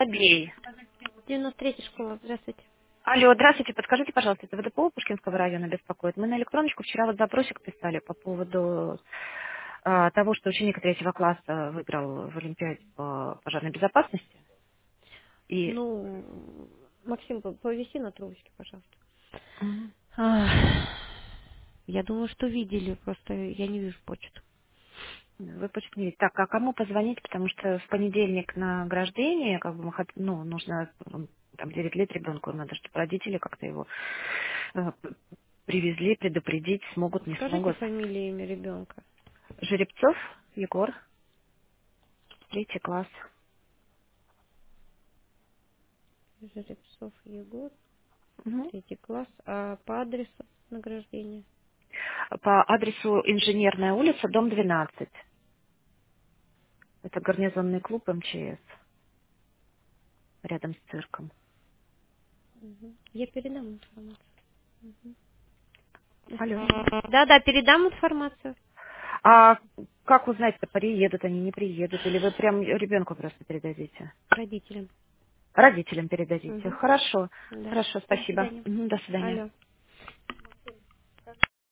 Бей. 93-я школа, здравствуйте. Алло, здравствуйте, подскажите, пожалуйста, это ВДПО Пушкинского района беспокоит. Мы на электроночку вчера вот запросик писали по поводу того, что ученик третьего класса выиграл в Олимпиаде по пожарной безопасности. И Ну, Максим, повиси на трубочке, пожалуйста. Мгм. Ах, я думаю, что видели, просто я не вижу почту. Вы почти не видите. Так, а кому позвонить? Потому что в понедельник на награждение, как бы нужно там 9 лет ребенку, надо, чтобы родители как-то его привезли, предупредить, смогут, не Скажите смогут. фамилию, имя ребенка. Жеребцов Егор, третий класс. Жеребцов Егор, Мгм. 3 класс. А по адресу награждения? По адресу Инженерная улица, дом 12. Это гарнизонный клуб МЧС, рядом с цирком. Мгм. Я передам информацию. До Алло. свидания. Да, передам информацию. А как узнать-то, приедут они, не приедут? Или вы прям ребенку просто передадите? Родителям. Родителям передадите. Мгм. Хорошо. Да. Хорошо, До спасибо. свидания. Мгм, до свидания. Алло.